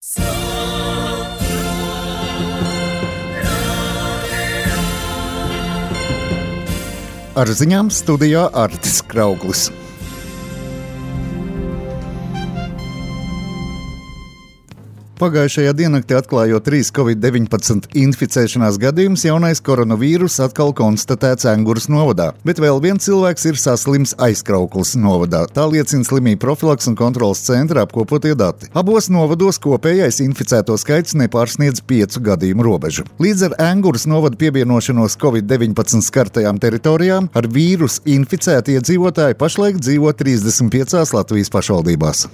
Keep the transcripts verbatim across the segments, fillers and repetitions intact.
Ar ziņām studijā Artis Krauglis. Pagājušajā diennaktī atklājot trīs covid deviņpadsmit inficēšanās gadījumus, jaunais koronavīrus atkal konstatēts Enguras novadā, bet vēl viens cilvēks ir saslims Aizkraukles novadā. Tā liecina slimību profilaks un kontrolas centra apkopotie dati. Abos novados kopējais inficēto skaits nepārsniedz piecu gadījumu robežu. Līdz ar Enguras novadu pievienošanos covid deviņpadsmit skartajām teritorijām ar vīrusu inficēti iedzīvotāji pašlaik dzīvo trīsdesmit piecās Latvijas pašvaldībās.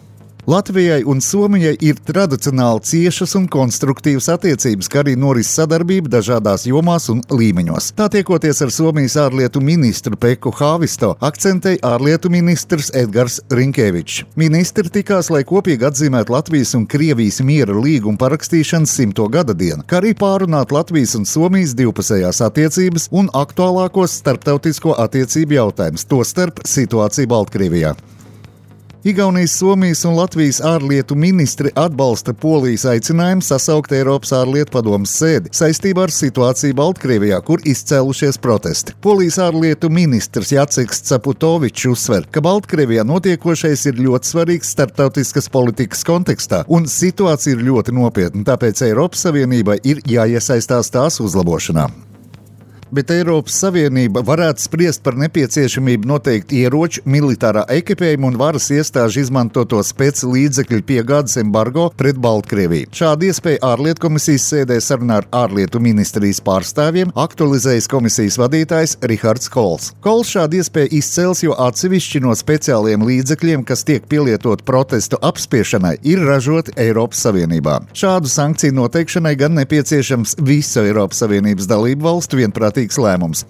Latvijai un Somijai ir tradicionāli ciešas un konstruktīvas attiecības, kā arī noris sadarbība dažādās jomās un līmeņos. Tā tiekoties ar Somijas ārlietu ministru Pekku Haavisto, akcentēja ārlietu ministrs Edgars Rinkevičs. Ministri tikās, lai kopīgi atzīmētu Latvijas un Krievijas miera līguma parakstīšanas simto gada dienu, kā arī pārunāt Latvijas un Somijas divpusējās attiecības un aktuālākos starptautisko attiecību jautājumus, tostarp situāciju Baltkrievijā. Igaunijas, Somijas un Latvijas ārlietu ministri atbalsta Polijas aicinājumu sasaukt Eiropas ārlietu padomes sēdi saistībā ar situāciju Baltkrievijā, kur izcēlušies protesti. Polijas ārlietu ministrs Jaceks Caputovičs uzsver, ka Baltkrievijā notiekošais ir ļoti svarīgs starptautiskas politikas kontekstā, un situācija ir ļoti nopietna, tāpēc Eiropas Savienībai ir jāiesaistās tās uzlabošanā. Bet Eiropas Savienība varētu spriest par nepieciešamību noteikt ieroču, militārā ekipējuma un varas iestāžu izmantoto speci līdzekļu piegādes embargo pret Baltkrieviju. Šādu iespēju ārlietu komisijas sēdē sarunā ar ārlietu ministrijas pārstāvjiem aktualizējis komisijas vadītājs Rihards Kols. Kols šādu iespēju izcēls, jo atsevišķi no speciāliem līdzekļiem, kas tiek pielietot protestu apspiešanai, ir ražoti Eiropas Savienībā. Šādu sankciju noteikšanai gan nepieciešams visu Eiropas Savienības dalību valstu vienprātīgi lēmums.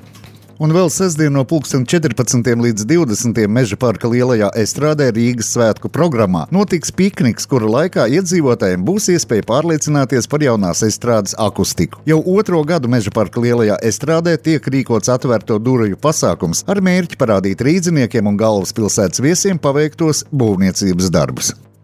Un vēl sestdien no pulksten četrpadsmitiem līdz divdesmitiem Meža parka lielajā estrādē Rīgas svētku programmā notiks pikniks, kura laikā iedzīvotājiem būs iespēja pārliecināties par jaunās estrādes akustiku. Jau otro gadu Meža parka lielajā estrādē tiek rīkots atvērto durvju pasākums ar mērķi parādīt rīdziniekiem un galvaspilsētas viesiem paveiktos būvniecības darbus.